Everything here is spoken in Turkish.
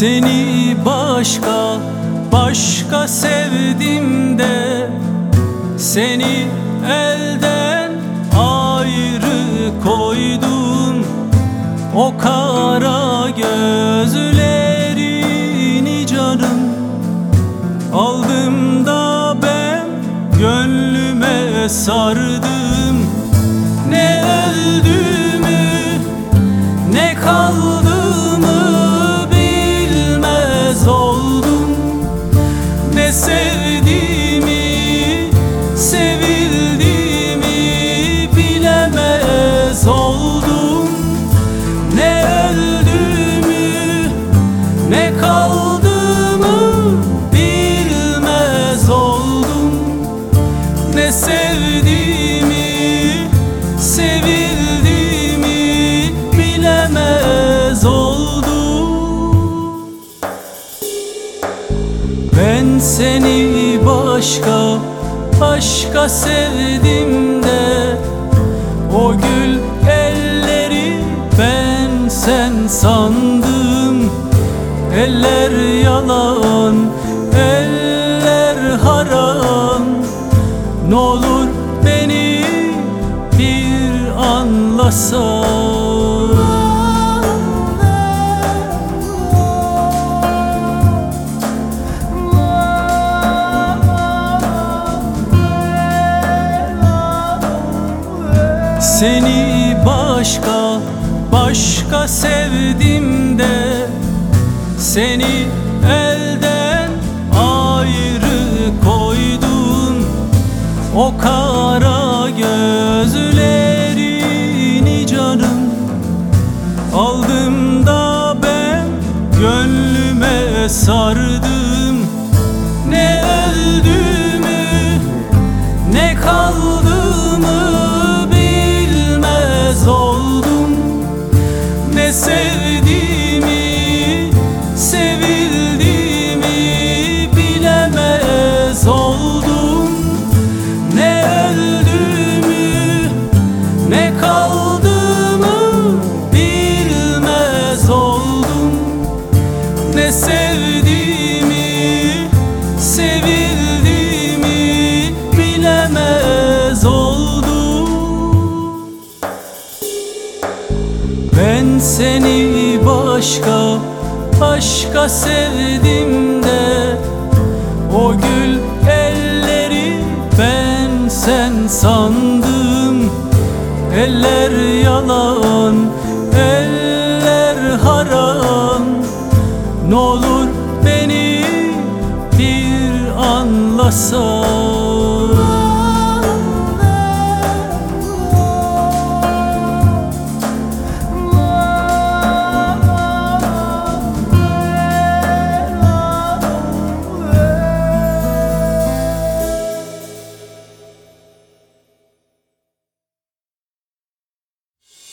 Seni başka başka sevdim de seni elden ayrı koydum. O kara gözlerini canım aldım da ben gönlüme sardım. Ne öldüğümü ne kaldığımı bilmez oldum. Ne sevdiğimi sevildiğimi bilemez oldum. Ne öldüğümü ne kaldığımı bilmez oldum. Ne sevdiğimi sevildiğimi bilemez oldum. Ben seni başka başka sevdim de o gül elleri ben sen sandım. Eller yalan, eller haram. N'olur beni bir anlasan. Seni başka başka sevdim de seni elden ayrı koydum. O kara gözlerini canım aldım da ben gönlüme sardım. Ne öldüğümü ne kaldığımı bilmez oldum. Ne sevdiğimi sevildiğimi bilemez oldum. Ne öldüğümü ne kaldığımı bilmez oldum. Ne sevdiğimi sevildiğimi bilemez oldum. Ben seni başka başka sevdim de o gül elleri ben sen sandım. Eller yalan, eller haram. N'olur beni bir anlasan.